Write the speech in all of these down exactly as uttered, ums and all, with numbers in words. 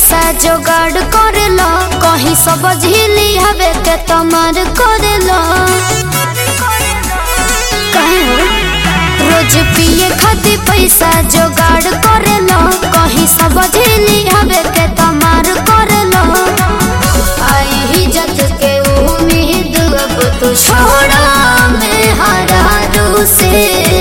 पैसा जोगाड़ करेला कहीं सब झीली हवे के तमार करेला रोज पिए खातिर पैसा जोगाड़ करेला कहीं सब झीली हवे के तमार करेला आई ही जत के उम्मीद अब तू छोड़ा में हरारू से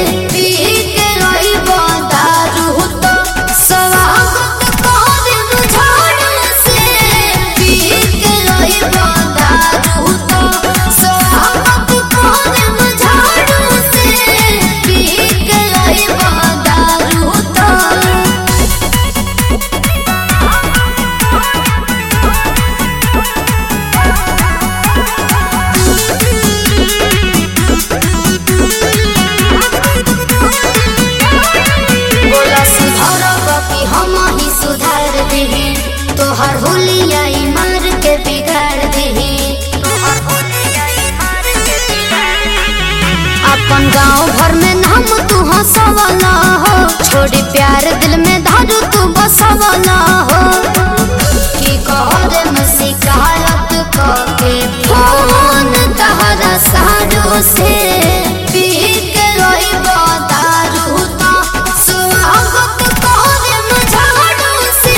तोहर होलिया मार के बिगाड़ दही अपन गाँव भर में नाम तू हंसवाला हो छोड़ी प्यार दिल में धारू तू बसवाला हो की कहरे में शिकायत करके फोन तहरा सारो से पी के रोइबो दारू तो स्वागत कहरे में झाड़ू से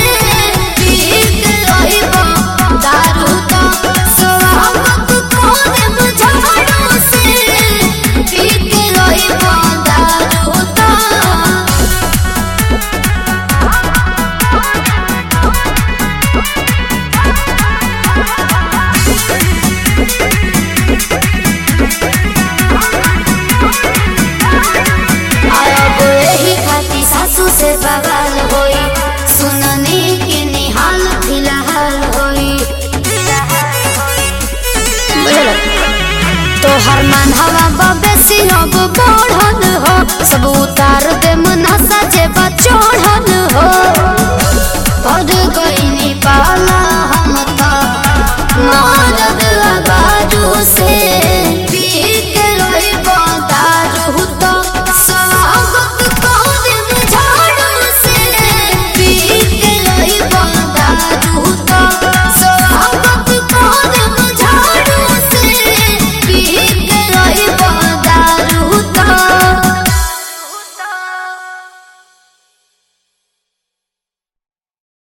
से बवाल होई सुनने के निहाल फिलहाल होई तोहर मन हवा बबेसी अब बढ़ल हो सब उतार दे मन सजे बचढ़ल हो